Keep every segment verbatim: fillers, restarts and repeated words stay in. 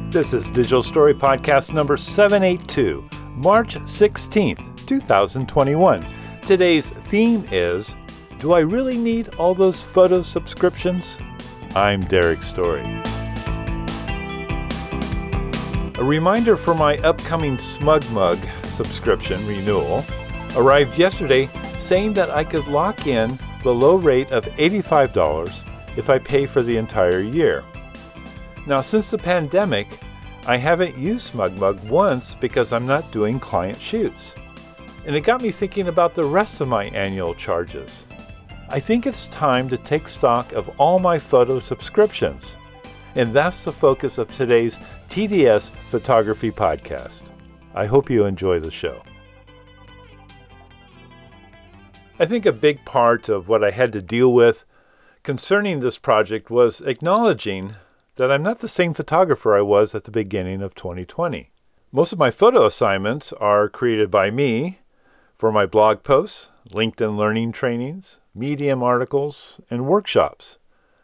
This is Digital Story Podcast number seven eighty-two, March sixteenth, twenty twenty-one. Today's theme is, do I really need all those photo subscriptions? I'm Derek Story. A reminder for my upcoming SmugMug subscription renewal arrived yesterday saying that I could lock in the low rate of eighty-five dollars if I pay for the entire year. Now, since the pandemic, I haven't used SmugMug once because I'm not doing client shoots. And it got me thinking about the rest of my annual charges. I think it's time to take stock of all my photo subscriptions. And that's the focus of today's T D S Photography Podcast. I hope you enjoy the show. I think a big part of what I had to deal with concerning this project was acknowledging that I'm not the same photographer I was at the beginning of twenty twenty. Most of my photo assignments are created by me for my blog posts, LinkedIn learning trainings, Medium articles, and workshops.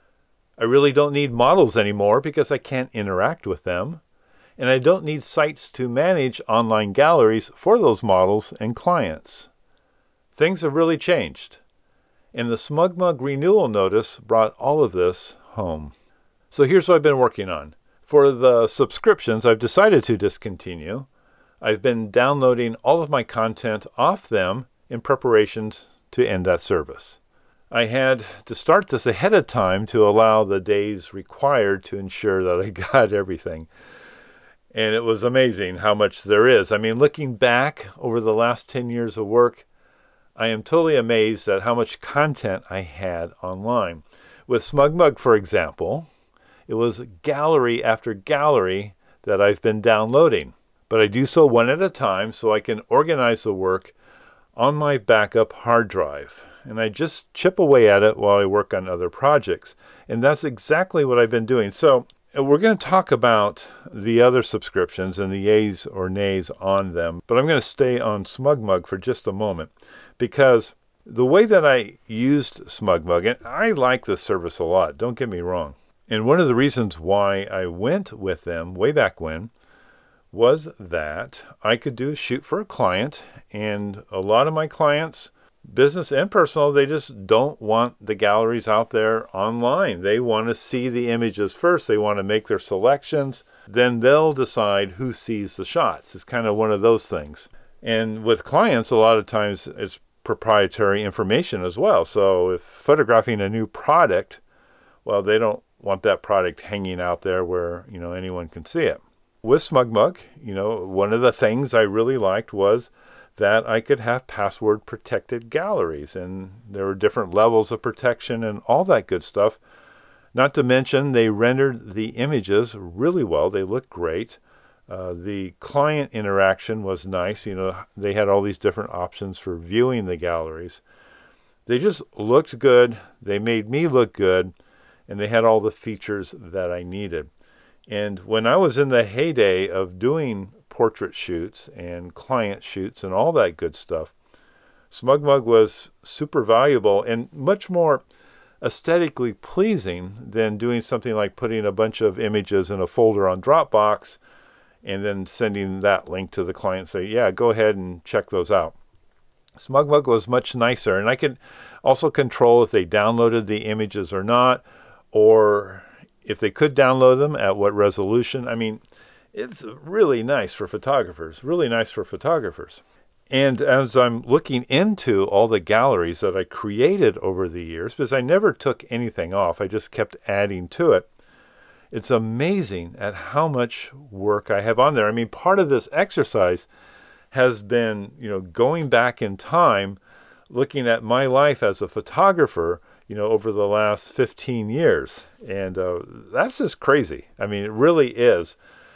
I really don't need models anymore because I can't interact with them, and I don't need sites to manage online galleries for those models and clients. Things have really changed, and the SmugMug renewal notice brought all of this home. So here's what I've been working on. For the subscriptions I've decided to discontinue, I've been downloading all of my content off them in preparations to end that service. I had to start this ahead of time to allow the days required to ensure that I got everything. And it was amazing how much there is. I mean, looking back over the last ten years of work, I am totally amazed at how much content I had online. With SmugMug, for example, it was gallery after gallery that I've been downloading. But I do so one at a time so I can organize the work on my backup hard drive. And I just chip away at it while I work on other projects. And that's exactly what I've been doing. So we're going to talk about the other subscriptions and the yays or nays on them. But I'm going to stay on SmugMug for just a moment because the way that I used SmugMug, and I like this service a lot, don't get me wrong. And one of the reasons why I went with them way back when was that I could do a shoot for a client, and a lot of my clients, business and personal, they just don't want the galleries out there online. They want to see the images first. They want to make their selections. Then they'll decide who sees the shots. It's kind of one of those things. And with clients, a lot of times it's proprietary information as well. So if photographing a new product, well, they don't want that product hanging out there where, you know, anyone can see it. With SmugMug, you know, one of the things I really liked was that I could have password protected galleries, and there were different levels of protection and all that good stuff. Not to mention they rendered the images really well. They looked great. Uh, the client interaction was nice. You know, they had all these different options for viewing the galleries. They just looked good. They made me look good. And they had all the features that I needed. And when I was in the heyday of doing portrait shoots and client shoots and all that good stuff, SmugMug was super valuable and much more aesthetically pleasing than doing something like putting a bunch of images in a folder on Dropbox and then sending that link to the client and say, yeah, go ahead and check those out. SmugMug was much nicer, and I could also control if they downloaded the images or not, or if they could download them, at what resolution. I mean, it's really nice for photographers, really nice for photographers. And as I'm looking into all the galleries that I created over the years, because I never took anything off, I just kept adding to it, it's amazing at how much work I have on there. I mean, part of this exercise has been, you know, going back in time, looking at my life as a photographer, you know, over the last fifteen years. And uh, that's just crazy. I mean, it really is.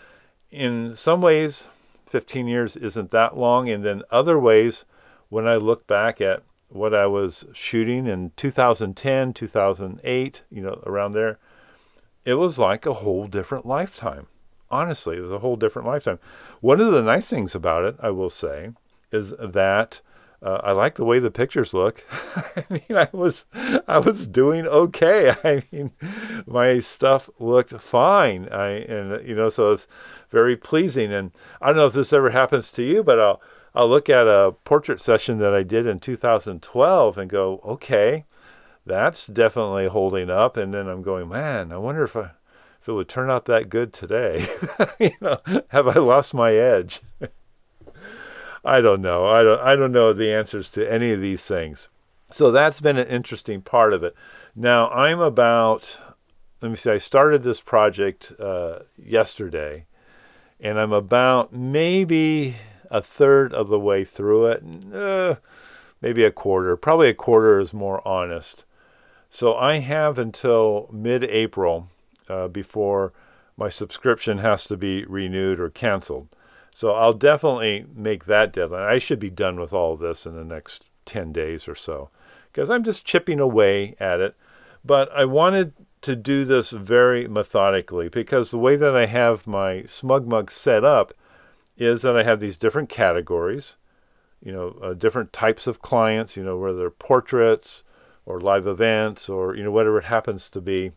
In some ways, fifteen years isn't that long. And then other ways, when I look back at what I was shooting in two thousand ten, two thousand eight, you know, around there, it was like a whole different lifetime. Honestly, it was a whole different lifetime. One of the nice things about it, I will say, is that Uh, I like the way the pictures look. I mean, I was, I was doing okay. I mean, my stuff looked fine. I, and, you know, so it's very pleasing. And I don't know if this ever happens to you, but I'll, I'll look at a portrait session that I did in two thousand twelve and go, okay, that's definitely holding up. And then I'm going, man, I wonder if I, if it would turn out that good today. You know, have I lost my edge? I don't know. I don't. I don't know the answers to any of these things. So that's been an interesting part of it. Now I'm about. Let me see. I started this project uh, yesterday, and I'm about maybe a third of the way through it. Uh, maybe a quarter. Probably a quarter is more honest. So I have until mid-April uh, before my subscription has to be renewed or canceled. So I'll definitely make that deadline. I should be done with all of this in the next ten days or so, because I'm just chipping away at it. But I wanted to do this very methodically, because the way that I have my SmugMug set up is that I have these different categories, you know, uh, different types of clients, you know, whether they're portraits or live events or, you know, whatever it happens to be.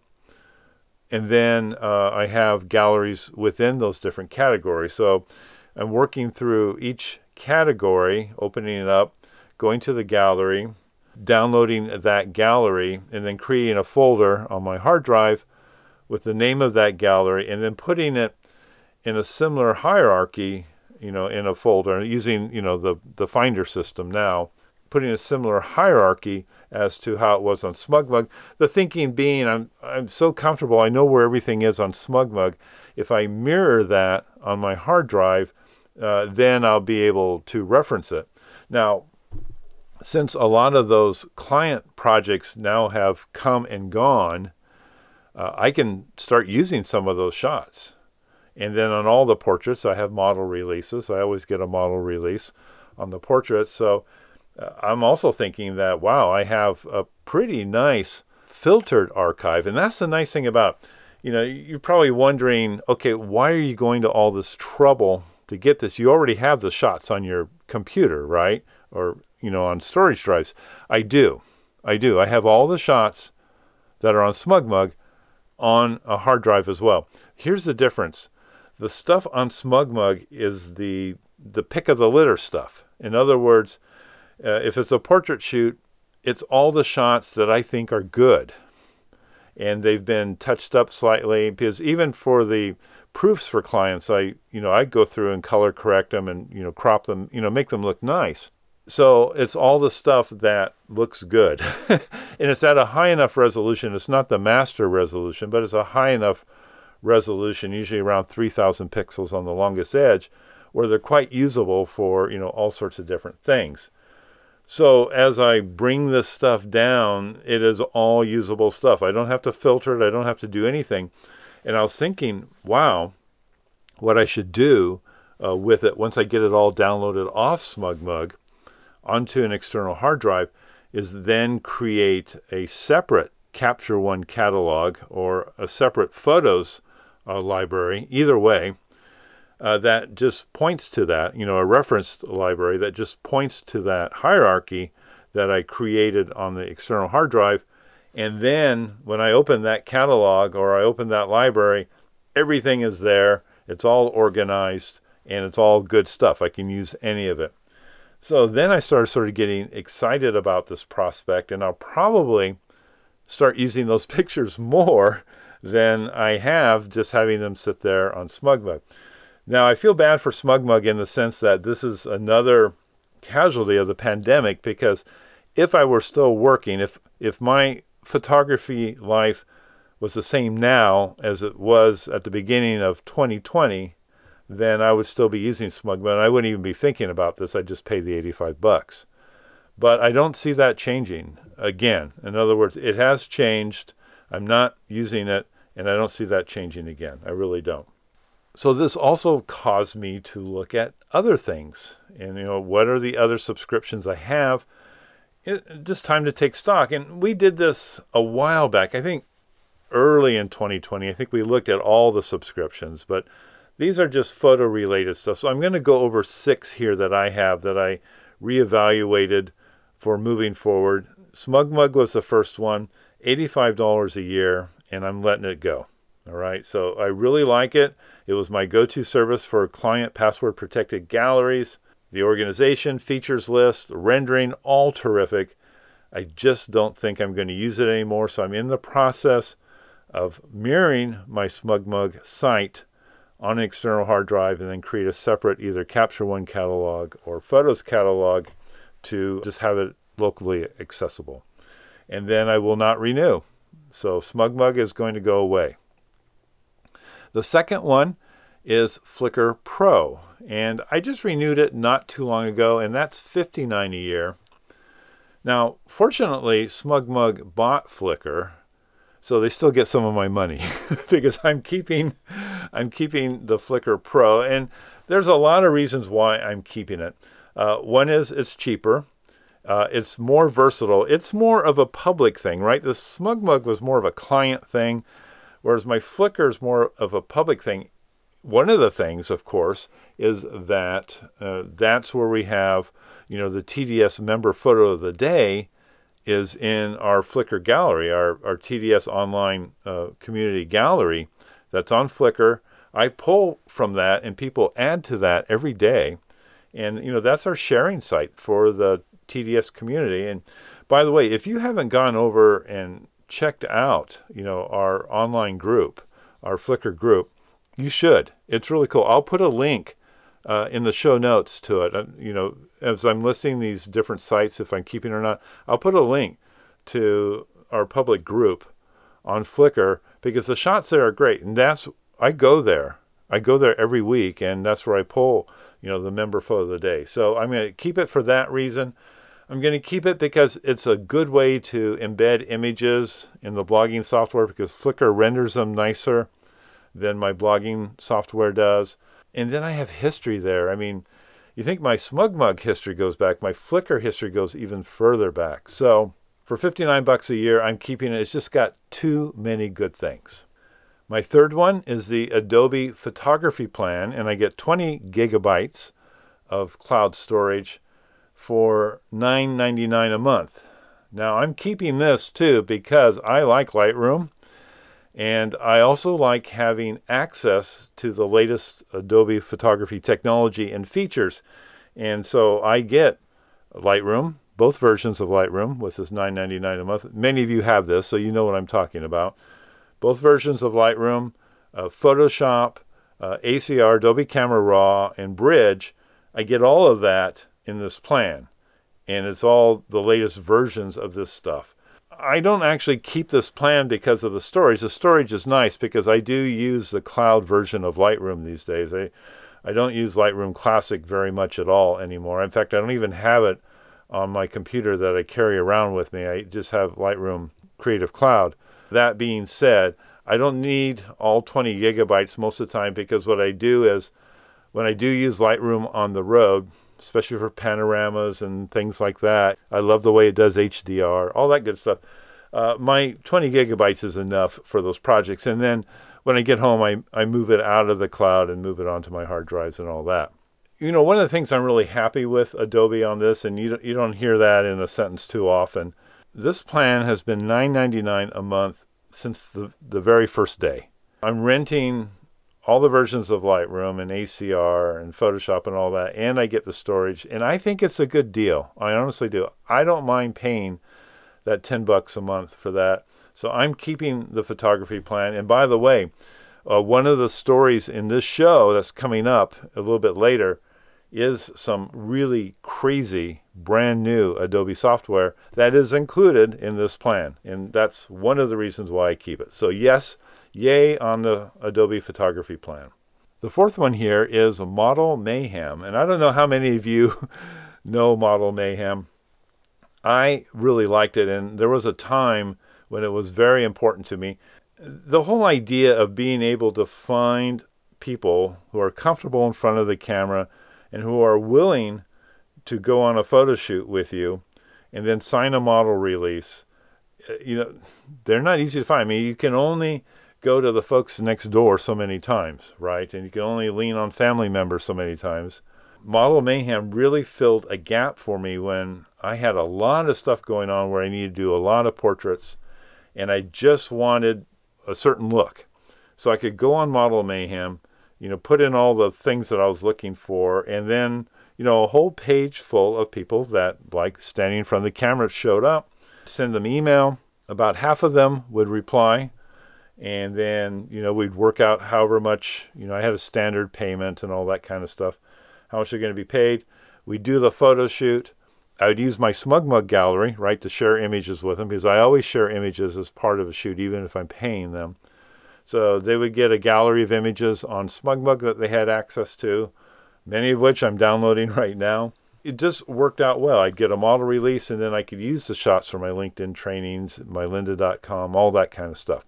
And then uh, I have galleries within those different categories. So I'm working through each category, opening it up, going to the gallery, downloading that gallery, and then creating a folder on my hard drive with the name of that gallery, and then putting it in a similar hierarchy, you know, in a folder, using, you know, the, the Finder system now, putting a similar hierarchy as to how it was on SmugMug. The thinking being, I'm I'm so comfortable, I know where everything is on SmugMug. If I mirror that on my hard drive, uh, then I'll be able to reference it. Now, since a lot of those client projects now have come and gone, uh, I can start using some of those shots. And then on all the portraits, I have model releases. I always get a model release on the portraits. So uh, I'm also thinking that, wow, I have a pretty nice filtered archive. And that's the nice thing about, you know, you're probably wondering, okay, why are you going to all this trouble to get this? You already have the shots on your computer, right? Or, you know, on storage drives. I do. I do. I have all the shots that are on SmugMug on a hard drive as well. Here's the difference. The stuff on SmugMug is the the pick of the litter stuff. In other words, uh, if it's a portrait shoot, it's all the shots that I think are good. And they've been touched up slightly, because even for the proofs for clients, I, you know, I go through and color correct them and, you know, crop them, you know, make them look nice. So it's all the stuff that looks good. And it's at a high enough resolution. It's not the master resolution, but it's a high enough resolution, usually around three thousand pixels on the longest edge, where they're quite usable for, you know, all sorts of different things. So as I bring this stuff down, it is all usable stuff. I don't have to filter it. I don't have to do anything. And I was thinking, wow, what I should do uh, with it once I get it all downloaded off SmugMug onto an external hard drive is then create a separate Capture One catalog or a separate photos uh, library, either way, uh, that just points to that, you know, a referenced library that just points to that hierarchy that I created on the external hard drive. And then when I open that catalog or I open that library, everything is there. It's all organized and it's all good stuff. I can use any of it. So then I started sort of getting excited about this prospect, and I'll probably start using those pictures more than I have just having them sit there on SmugMug. Now, I feel bad for SmugMug in the sense that this is another casualty of the pandemic, because if I were still working, if if my photography life was the same now as it was at the beginning of twenty twenty, then I would still be using SmugMug, and I wouldn't even be thinking about this. I'd just pay the eighty-five bucks. But I don't see that changing again. In other words, it has changed. I'm not using it, and I don't see that changing again. I really don't. So this also caused me to look at other things. And, you know, what are the other subscriptions I have? It, just time to take stock. And we did this a while back. I think early in twenty twenty, I think we looked at all the subscriptions. But these are just photo-related stuff. So I'm going to go over six here that I have that I reevaluated for moving forward. SmugMug was the first one, eighty-five dollars a year, and I'm letting it go. All right, so I really like it. It was my go-to service for client password-protected galleries. The organization, features list, rendering, all terrific. I just don't think I'm going to use it anymore, so I'm in the process of mirroring my SmugMug site on an external hard drive and then create a separate either Capture One catalog or Photos catalog to just have it locally accessible. And then I will not renew. So SmugMug is going to go away. The second one is Flickr Pro, and I just renewed it not too long ago, and that's fifty-nine dollars a year. Now, fortunately, SmugMug bought Flickr, so they still get some of my money because I'm keeping, I'm keeping the Flickr Pro, and there's a lot of reasons why I'm keeping it. Uh, one is it's cheaper. Uh, it's more versatile. It's more of a public thing, right? The SmugMug was more of a client thing, whereas my Flickr is more of a public thing. One of the things, of course, is that uh, that's where we have, you know, the T D S member photo of the day is in our Flickr gallery, our, our T D S online uh, community gallery that's on Flickr. I pull from that and people add to that every day. And, you know, that's our sharing site for the T D S community. And by the way, if you haven't gone over and checked out, you know, our online group, our Flickr group, you should. It's really cool. I'll put a link uh, in the show notes to it. Uh, you know, as I'm listing these different sites, if I'm keeping or not, I'll put a link to our public group on Flickr because the shots there are great. And that's, I go there. I go there every week, and that's where I pull, you know, the member photo of the day. So I'm going to keep it for that reason. I'm going to keep it because it's a good way to embed images in the blogging software because Flickr renders them nicer than my blogging software does. And then I have history there. I mean, you think my SmugMug history goes back. My Flickr history goes even further back. So for fifty-nine bucks a year, I'm keeping it. It's just got too many good things. My third one is the Adobe Photography Plan, and I get twenty gigabytes of cloud storage for nine ninety-nine a month. Now, I'm keeping this too because I like Lightroom, and I also like having access to the latest Adobe photography technology and features. And so I get Lightroom, both versions of Lightroom with this nine ninety-nine a month. Many of you have this, so you know what I'm talking about. Both versions of Lightroom, uh, Photoshop, uh, A C R, Adobe Camera Raw, and Bridge. I get all of that in this plan. And it's all the latest versions of this stuff. I don't actually keep this plan because of the storage. The storage is nice because I do use the cloud version of Lightroom these days. I, I don't use Lightroom Classic very much at all anymore. In fact, I don't even have it on my computer that I carry around with me. I just have Lightroom Creative Cloud. That being said, I don't need all twenty gigabytes most of the time because what I do is when I do use Lightroom on the road, especially for panoramas and things like that, I love the way it does H D R, all that good stuff. Uh, my twenty gigabytes is enough for those projects. And then when I get home, I, I move it out of the cloud and move it onto my hard drives and all that. You know, one of the things I'm really happy with Adobe on this, and you, you don't hear that in a sentence too often, this plan has been nine ninety-nine a month since the, the very first day. I'm renting all the versions of Lightroom and A C R and Photoshop and all that, and I get the storage, and I think it's a good deal. I honestly do. I don't mind paying that ten bucks a month for that. So I'm keeping the photography plan. And by the way, uh, one of the stories in this show that's coming up a little bit later is some really crazy brand new Adobe software that is included in this plan. And that's one of the reasons why I keep it. So yes, yay on the Adobe photography plan. The fourth one here is Model Mayhem. And I don't know how many of you know Model Mayhem. I really liked it. And there was a time when it was very important to me. The whole idea of being able to find people who are comfortable in front of the camera and who are willing to go on a photo shoot with you and then sign a model release, you know, they're not easy to find. I mean, you can only go to the folks next door so many times, right? And you can only lean on family members so many times. Model Mayhem really filled a gap for me when I had a lot of stuff going on where I needed to do a lot of portraits, and I just wanted a certain look. So I could go on Model Mayhem, you know, put in all the things that I was looking for, and then, you know, a whole page full of people that, like, standing in front of the camera showed up, send them email. About half of them would reply, and then, you know, we'd work out however much, you know, I had a standard payment and all that kind of stuff, how much they're going to be paid. We'd do the photo shoot. I would use my SmugMug gallery, right, to share images with them, because I always share images as part of a shoot, even if I'm paying them. So they would get a gallery of images on SmugMug that they had access to, many of which I'm downloading right now. It just worked out well. I'd get a model release, and then I could use the shots for my LinkedIn trainings, my lynda dot com, all that kind of stuff.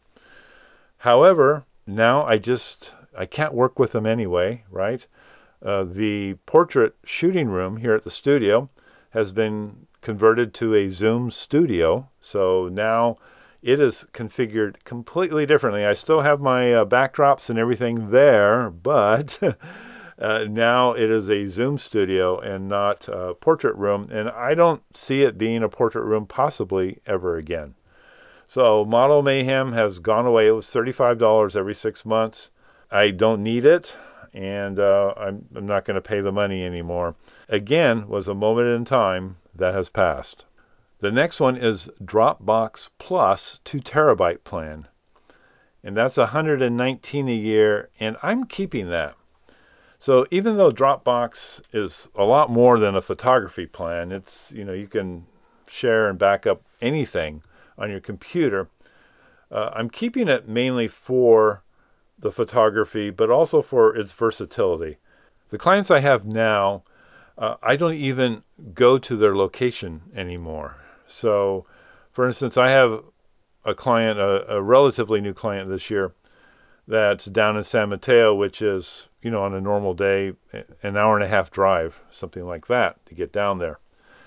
However, now I just, I can't work with them anyway, right? Uh, the portrait shooting room here at the studio has been converted to a Zoom studio. So now it is configured completely differently. I still have my uh, backdrops and everything there, but uh, now it is a Zoom studio and not a portrait room. And I don't see it being a portrait room possibly ever again. So Model Mayhem has gone away. It was thirty-five dollars every six months. I don't need it, and uh, I'm, I'm not going to pay the money anymore. Again, was a moment in time that has passed. The next one is Dropbox Plus two terabyte plan. And that's one hundred nineteen dollars a year, and I'm keeping that. So even though Dropbox is a lot more than a photography plan, it's, you know, you can share and back up anything on your computer. Uh, I'm keeping it mainly for the photography, but also for its versatility. The clients I have now, uh, I don't even go to their location anymore. So, for instance, I have a client, a, a relatively new client this year, that's down in San Mateo, which is, you know, on a normal day, an hour and a half drive, something like that, to get down there.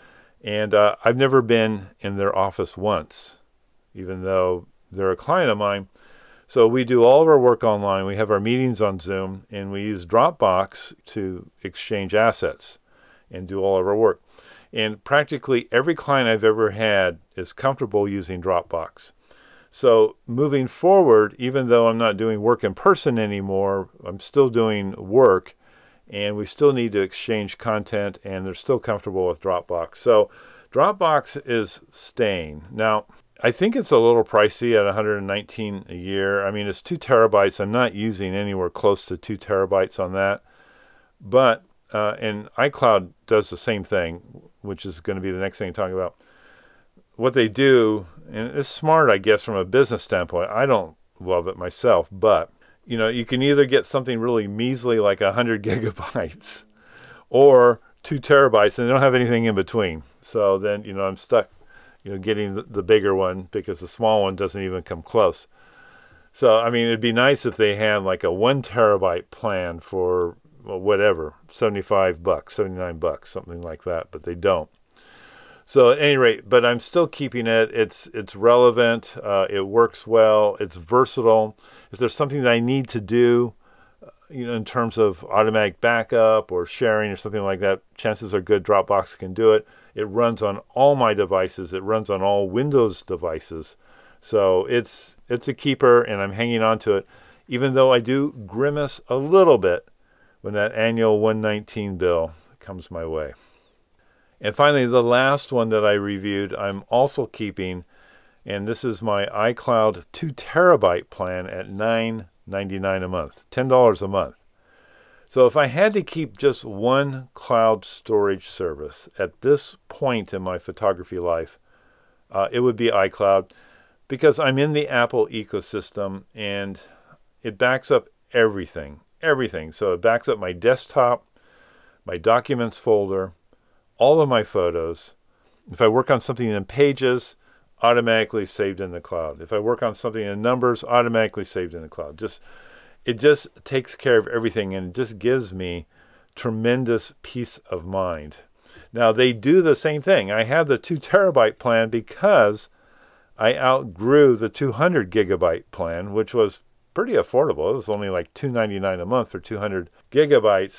And uh, I've never been in their office once, even though they're a client of mine. So we do all of our work online. We have our meetings on Zoom, and we use Dropbox to exchange assets and do all of our work. And practically every client I've ever had is comfortable using Dropbox. So moving forward, even though I'm not doing work in person anymore, I'm still doing work, and we still need to exchange content, and they're still comfortable with Dropbox. So Dropbox is staying. Now, I think it's a little pricey at one hundred nineteen dollars a year. I mean, it's two terabytes. I'm not using anywhere close to two terabytes on that. But, uh, and iCloud does the same thing, which is going to be the next thing to talk about. What they do, and it's smart, I guess, from a business standpoint. I don't love it myself, but, you know, you can either get something really measly like one hundred gigabytes or two terabytes, and they don't have anything in between. So then, you know, I'm stuck, you know, getting the, the bigger one because the small one doesn't even come close. So, I mean, it'd be nice if they had like a one terabyte plan for, well, whatever, seventy-five bucks, seventy-nine bucks, something like that, but they don't. So at any rate, but I'm still keeping it. It's it's relevant. Uh, it works well. It's versatile. If there's something that I need to do, uh, you know, in terms of automatic backup or sharing or something like that, chances are good Dropbox can do it. It runs on all my devices. It runs on all Windows devices. So it's it's a keeper, and I'm hanging on to it, even though I do grimace a little bit when that annual one hundred nineteen dollars bill comes my way. And finally, the last one that I reviewed, I'm also keeping, and this is my iCloud two terabyte plan at nine ninety-nine a month, ten dollars a month. So if I had to keep just one cloud storage service at this point in my photography life, uh, it would be iCloud, because I'm in the Apple ecosystem, and it backs up everything, everything. So it backs up my desktop, my documents folder, all of my photos. If I work on something in Pages, automatically saved in the cloud. If I work on something in Numbers, automatically saved in the cloud. Just it just takes care of everything, and just gives me tremendous peace of mind. Now, they do the same thing. I have the two terabyte plan because I outgrew the two hundred gigabyte plan, which was pretty affordable. It was only like two ninety-nine a month for two hundred gigabytes.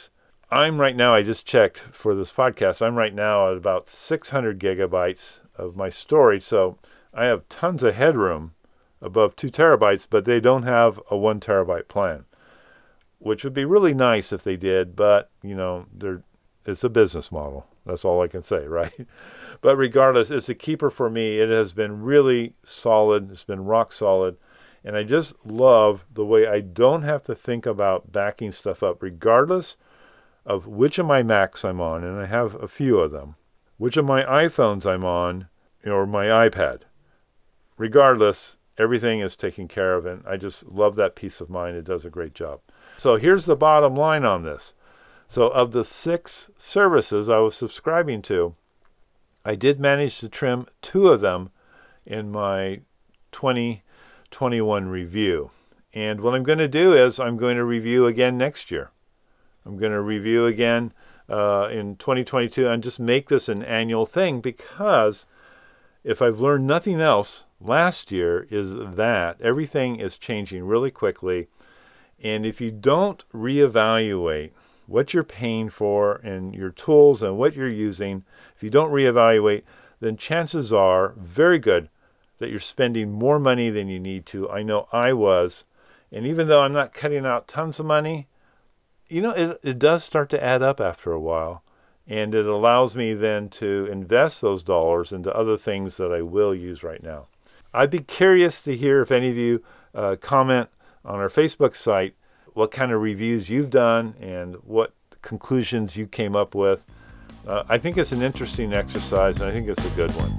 I'm right now, I just checked for this podcast, I'm right now at about six hundred gigabytes of my storage. So I have tons of headroom above two terabytes, but they don't have a one terabyte plan, which would be really nice if they did. But, you know, they're, it's a business model. That's all I can say, right? But regardless, it's a keeper for me. It has been really solid. It's been rock solid. And I just love the way I don't have to think about backing stuff up, regardless of which of my Macs I'm on, and I have a few of them, which of my iPhones I'm on, or my iPad. Regardless, everything is taken care of, and I just love that peace of mind. It does a great job. So here's the bottom line on this. So of the six services I was subscribing to, I did manage to trim two of them in my twenty twenty-one review. And what I'm going to do is I'm going to review again next year. I'm going to review again uh, in twenty twenty-two and just make this an annual thing, because if I've learned nothing else last year is that everything is changing really quickly. And if you don't reevaluate what you're paying for and your tools and what you're using, if you don't reevaluate, then chances are very good that you're spending more money than you need to. I know I was. And even though I'm not cutting out tons of money, you know, it, it does start to add up after a while. And it allows me then to invest those dollars into other things that I will use right now. I'd be curious to hear if any of you uh, comment on our Facebook site what kind of reviews you've done and what conclusions you came up with. Uh, I think it's an interesting exercise, and I think it's a good one.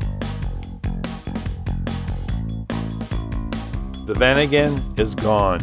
The Vanagon is gone.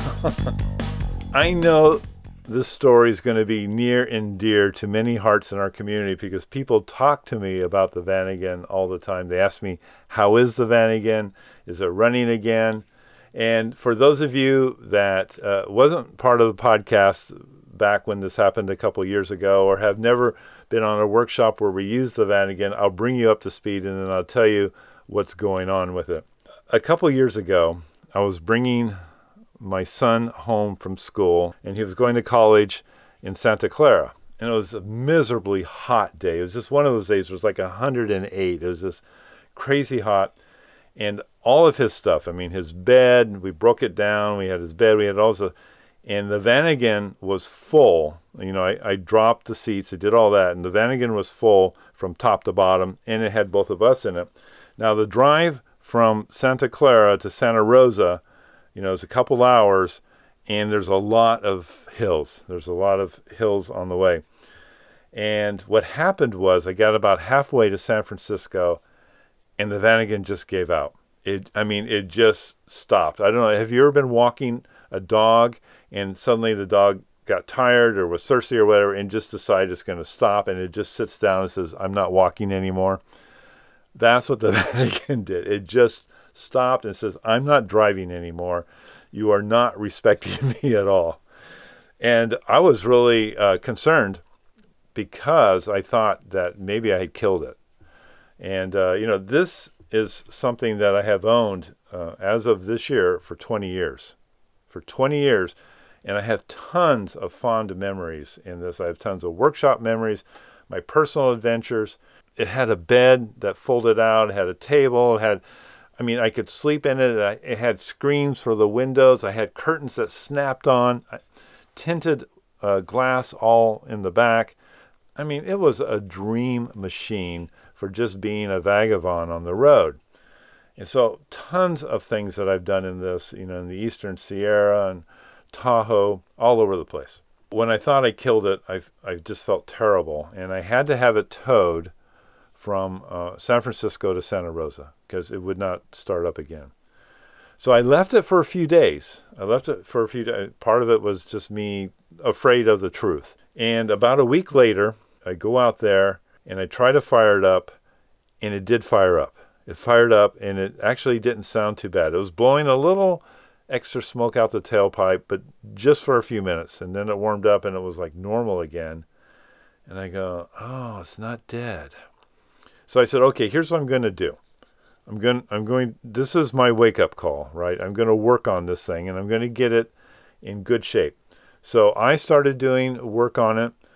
I know this story is going to be near and dear to many hearts in our community, because people talk to me about the Vanagon all the time. They ask me, how is the Vanagon? Is it running again? And for those of you that uh, wasn't part of the podcast back when this happened a couple years ago, or have never been on a workshop where we use the Vanagon, I'll bring you up to speed, and then I'll tell you what's going on with it. A couple years ago, I was bringing my son home from school, and he was going to college in Santa Clara. And it was a miserably hot day. It was just one of those days. It was like one hundred eight. It was just crazy hot. And all of his stuff, I mean, his bed, we broke it down. We had his bed. We had also, and the Vanagon was full. You know, I, I dropped the seats. I did all that. And the Vanagon was full from top to bottom, and it had both of us in it. Now, the drive from Santa Clara to Santa Rosa, you know, it's a couple hours, and there's a lot of hills. There's a lot of hills on the way. And what happened was I got about halfway to San Francisco, and the Vanagon just gave out. It, I mean, it just stopped. I don't know. Have you ever been walking a dog, and suddenly the dog got tired or was thirsty or whatever, and just decided it's going to stop, and it just sits down and says, I'm not walking anymore? That's what the Vanagon did. It just stopped and says, I'm not driving anymore. You are not respecting me at all. And I was really uh, concerned, because I thought that maybe I had killed it. And, uh, you know, this is something that I have owned uh, as of this year for twenty years. For twenty years. And I have tons of fond memories in this. I have tons of workshop memories, my personal adventures. It had a bed that folded out. It had a table. It had, I mean, I could sleep in it. It had screens for the windows. I had curtains that snapped on, tinted uh, glass all in the back. I mean, it was a dream machine for just being a vagabond on the road. And so tons of things that I've done in this, you know, in the Eastern Sierra and Tahoe, all over the place. When I thought I killed it, I I just felt terrible. And I had to have it towed from uh, San Francisco to Santa Rosa, because it would not start up again. So I left it for a few days. I left it for a few days. Part of it was just me afraid of the truth. And about a week later, I go out there and I try to fire it up, and it did fire up. It fired up, and it actually didn't sound too bad. It was blowing a little extra smoke out the tailpipe, but just for a few minutes. And then it warmed up, and it was like normal again. And I go, oh, it's not dead. So I said, okay, here's what I'm going to do. I'm going, I'm going, this is my wake-up call, right? I'm going to work on this thing, and I'm going to get it in good shape. So I started doing work on it.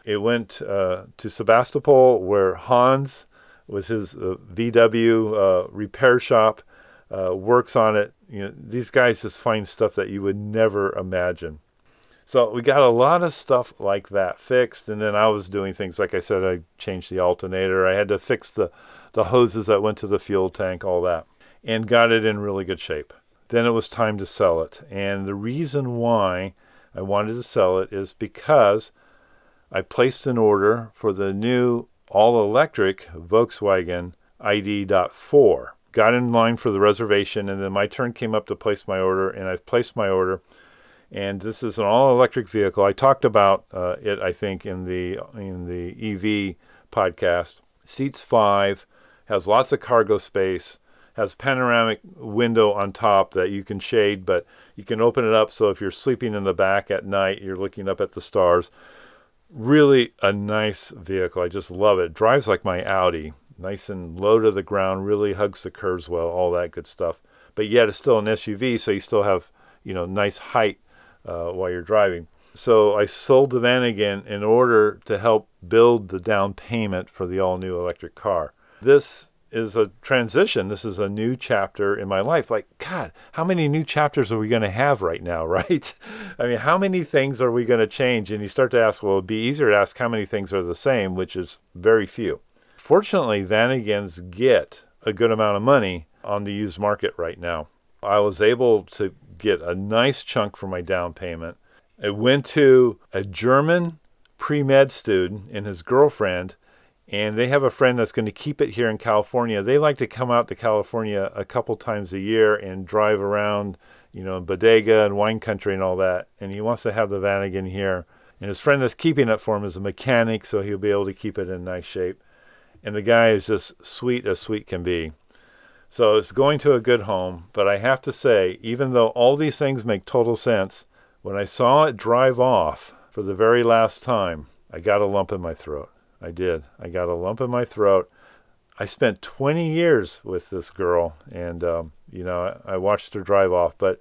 It went uh, to Sebastopol, where Hans, with his uh, V W uh, repair shop, uh, works on it. You know, these guys just find stuff that you would never imagine. So we got a lot of stuff like that fixed, and then I was doing things, like I said, I changed the alternator. I had to fix the, the hoses that went to the fuel tank, all that, and got it in really good shape. Then it was time to sell it. And the reason why I wanted to sell it is because I placed an order for the new all-electric Volkswagen I D four. Got in line for the reservation, and then my turn came up to place my order, and I've placed my order. And this is an all-electric vehicle. I talked about uh, it, I think, in the in the E V podcast. Seats five, has lots of cargo space, has panoramic window on top that you can shade, but you can open it up so if you're sleeping in the back at night, you're looking up at the stars. Really a nice vehicle. I just love it. Drives like my Audi. Nice and low to the ground, really hugs the curves well, all that good stuff. But yet it's still an S U V, so you still have, you know, nice height Uh, while you're driving. So I sold the Vanagon in order to help build the down payment for the all-new electric car. This is a transition. This is a new chapter in my life. Like, God, how many new chapters are we going to have right now, right? I mean, how many things are we going to change? And you start to ask, well, it'd be easier to ask how many things are the same, which is very few. Fortunately, Vanagons get a good amount of money on the used market right now. I was able to get a nice chunk for my down payment. I went to a German pre-med student and his girlfriend, and they have a friend that's going to keep it here in California. They like to come out to California a couple times a year and drive around, you know, Bodega and wine country and all that. And he wants to have the Vanagon here. And his friend that's keeping it for him is a mechanic, so he'll be able to keep it in nice shape. And the guy is just sweet as sweet can be. So it's going to a good home, but I have to say, even though all these things make total sense, when I saw it drive off for the very last time, I got a lump in my throat. I did. I got a lump in my throat. I spent twenty years with this girl, and, um, you know, I watched her drive off, but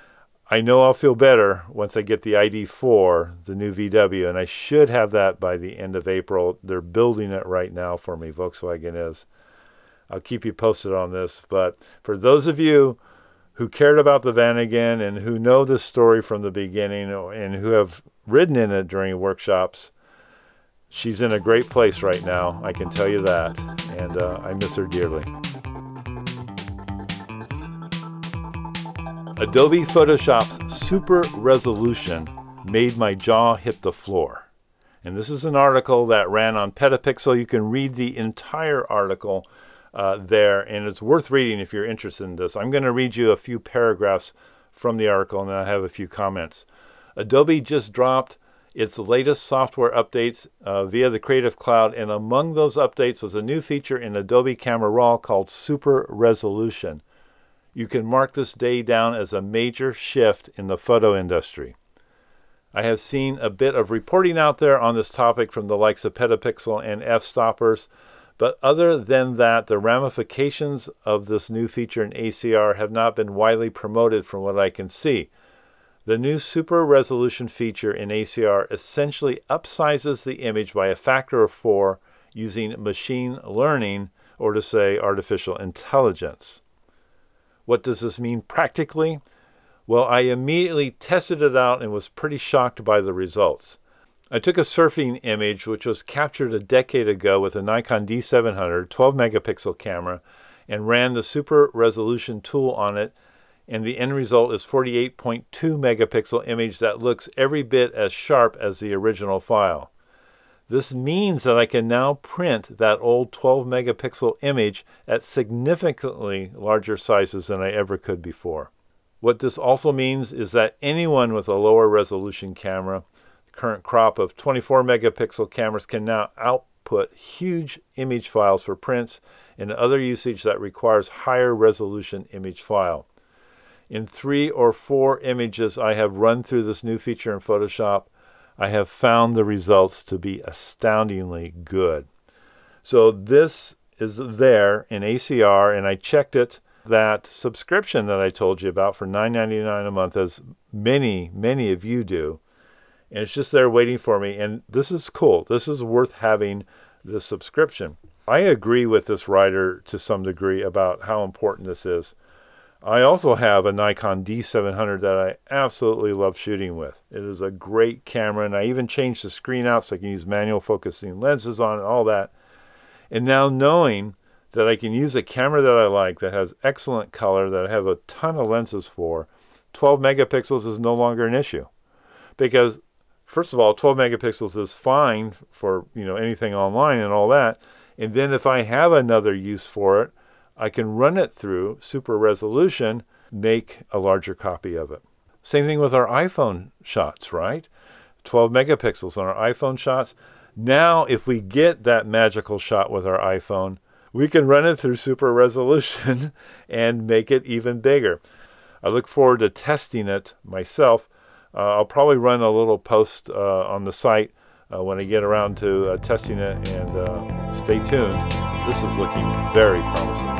I know I'll feel better once I get the I D four, the new V W, and I should have that by the end of April. They're building it right now for me, Volkswagen is. I'll keep you posted on this, but for those of you who cared about the Vanagon and who know this story from the beginning and who have ridden in it during workshops, she's in a great place right now, I can tell you that, and uh, I miss her dearly. Adobe Photoshop's super resolution made my jaw hit the floor. And this is an article that ran on Petapixel. You can read the entire article Uh, there, and it's worth reading if you're interested in this. I'm going to read you a few paragraphs from the article, and then I have a few comments. Adobe just dropped its latest software updates uh, via the Creative Cloud, and among those updates was a new feature in Adobe Camera Raw called Super Resolution. You can mark this day down as a major shift in the photo industry. I have seen a bit of reporting out there on this topic from the likes of Petapixel and F-Stoppers, but other than that, the ramifications of this new feature in A C R have not been widely promoted from what I can see. The new super resolution feature in A C R essentially upsizes the image by a factor of four using machine learning, or to say artificial intelligence. What does this mean practically? Well, I immediately tested it out and was pretty shocked by the results. I took a surfing image which was captured a decade ago with a Nikon D seven hundred twelve megapixel camera and ran the super resolution tool on it, and the end result is forty-eight point two megapixel image that looks every bit as sharp as the original file. This means that I can now print that old twelve megapixel image at significantly larger sizes than I ever could before. What this also means is that anyone with a lower resolution camera, current crop of twenty-four megapixel cameras, can now output huge image files for prints and other usage that requires higher resolution image file. In three or four images I have run through this new feature in Photoshop, I have found the results to be astoundingly good. So this is there in A C R, and I checked it. That subscription that I told you about for nine ninety-nine a month, as many, many of you do, and it's just there waiting for me. And this is cool. This is worth having this subscription. I agree with this writer to some degree about how important this is. I also have a Nikon D seven hundred that I absolutely love shooting with. It is a great camera, and I even changed the screen out so I can use manual focusing lenses on it, all that. And now knowing that I can use a camera that I like, that has excellent color, that I have a ton of lenses for, twelve megapixels is no longer an issue. Because, first of all, twelve megapixels is fine for, you know, anything online and all that. And then if I have another use for it, I can run it through super resolution, make a larger copy of it. Same thing with our iPhone shots, right? twelve megapixels on our iPhone shots. Now, if we get that magical shot with our iPhone, we can run it through super resolution and make it even bigger. I look forward to testing it myself. Uh, I'll probably run a little post uh, on the site uh, when I get around to uh, testing it, and uh, stay tuned. This is looking very promising.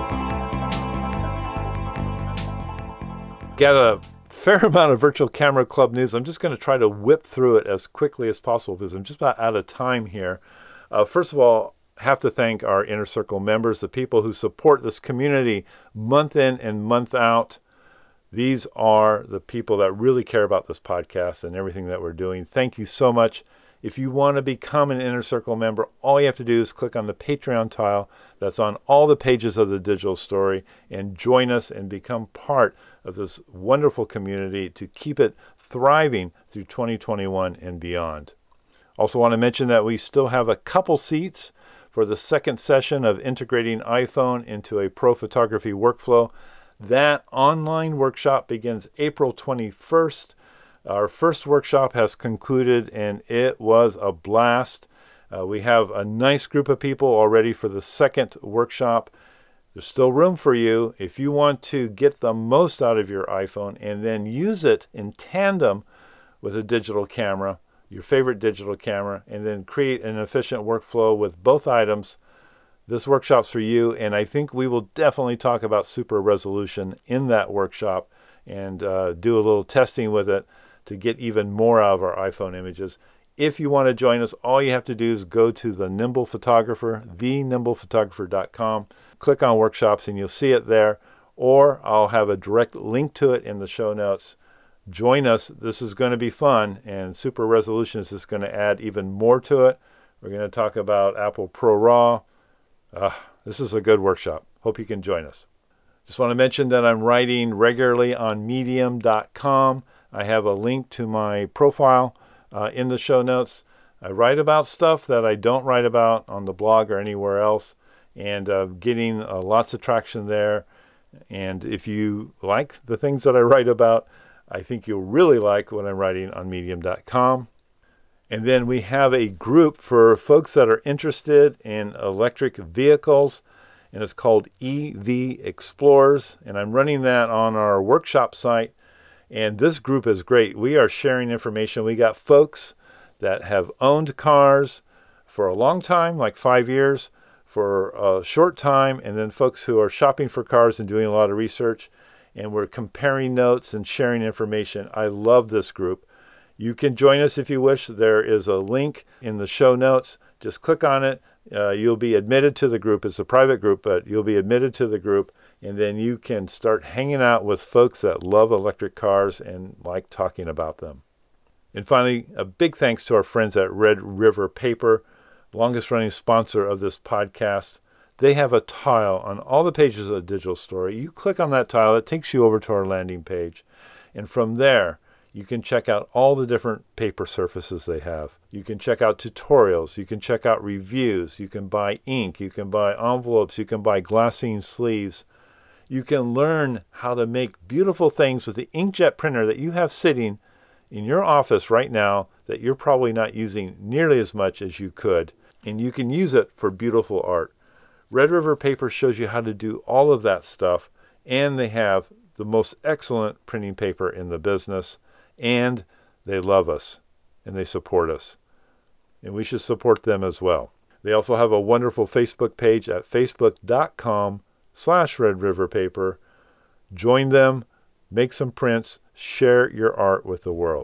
Got a fair amount of Virtual Camera Club news. I'm just going to try to whip through it as quickly as possible because I'm just about out of time here. Uh, first of all, have to thank our Inner Circle members, the people who support this community month in and month out. These are the people that really care about this podcast and everything that we're doing. Thank you so much. If you want to become an Inner Circle member, all you have to do is click on the Patreon tile that's on all the pages of the digital story and join us and become part of this wonderful community to keep it thriving through twenty twenty-one and beyond. Also want to mention that we still have a couple seats for the second session of integrating iPhone into a pro photography workflow. That online workshop begins April twenty-first. Our first workshop has concluded, and it was a blast. Uh, we have a nice group of people already for the second workshop. There's still room for you if you want to get the most out of your iPhone and then use it in tandem with a digital camera, your favorite digital camera, and then create an efficient workflow with both items. This workshop's for you, and I think we will definitely talk about super resolution in that workshop and uh, do a little testing with it to get even more out of our iPhone images. If you want to join us, all you have to do is go to the Nimble Photographer, the nimble photographer dot com, click on workshops, and you'll see it there, or I'll have a direct link to it in the show notes. Join us. This is going to be fun, and super resolution is just going to add even more to it. We're going to talk about Apple ProRAW. Uh, this is a good workshop. Hope you can join us. Just want to mention that I'm writing regularly on medium dot com. I have a link to my profile uh, in the show notes. I write about stuff that I don't write about on the blog or anywhere else, and uh, getting uh, lots of traction there. And if you like the things that I write about, I think you'll really like what I'm writing on medium dot com. And then we have a group for folks that are interested in electric vehicles, and it's called E V Explorers, and I'm running that on our workshop site. And this group is great. We are sharing information. We got folks that have owned cars for a long time, like five years, for a short time, and then folks who are shopping for cars and doing a lot of research. And we're comparing notes and sharing information. I love this group. You can join us if you wish. There is a link in the show notes. Just click on it. Uh, you'll be admitted to the group. It's a private group, but you'll be admitted to the group. And then you can start hanging out with folks that love electric cars and like talking about them. And finally, a big thanks to our friends at Red River Paper, longest running sponsor of this podcast. They have a tile on all the pages of the digital story. You click on that tile, it takes you over to our landing page. And from there, you can check out all the different paper surfaces they have. You can check out tutorials. You can check out reviews. You can buy ink. You can buy envelopes. You can buy glassine sleeves. You can learn how to make beautiful things with the inkjet printer that you have sitting in your office right now that you're probably not using nearly as much as you could. And you can use it for beautiful art. Red River Paper shows you how to do all of that stuff, and they have the most excellent printing paper in the business, and they love us, and they support us. And we should support them as well. They also have a wonderful Facebook page at facebook dot com slash Red River Paper. Join them, make some prints, share your art with the world.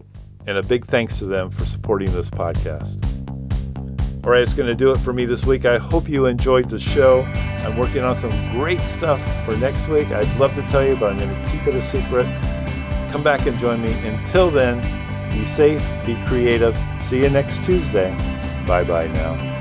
And a big thanks to them for supporting this podcast. All right, it's going to do it for me this week. I hope you enjoyed the show. I'm working on some great stuff for next week. I'd love to tell you, but I'm going to keep it a secret. Come back and join me. Until then, be safe, be creative. See you next Tuesday. Bye-bye now.